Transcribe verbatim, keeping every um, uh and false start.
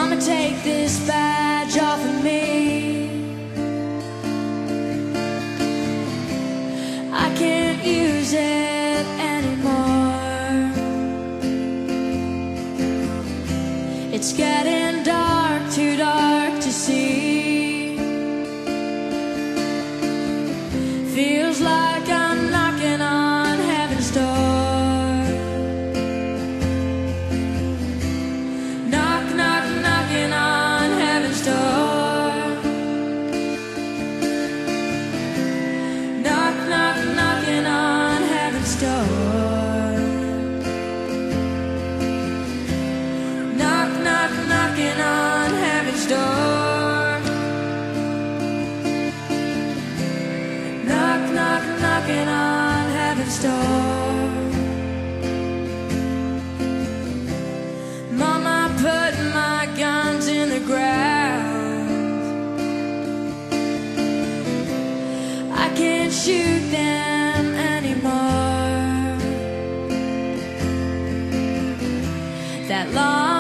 Mama, take this badge off of me. I can't use it anymore. It's getting dark, too dark to see. Feels like I'm knocking on heaven's door. Knock, knock, knocking on heaven's door. Knock, knock, knocking on heaven's door. Knock, knock, knocking on heaven's door. Knock, knock, knocking on heaven's door. Mama, put my guns in the ground. I can't shoot them anymore. That long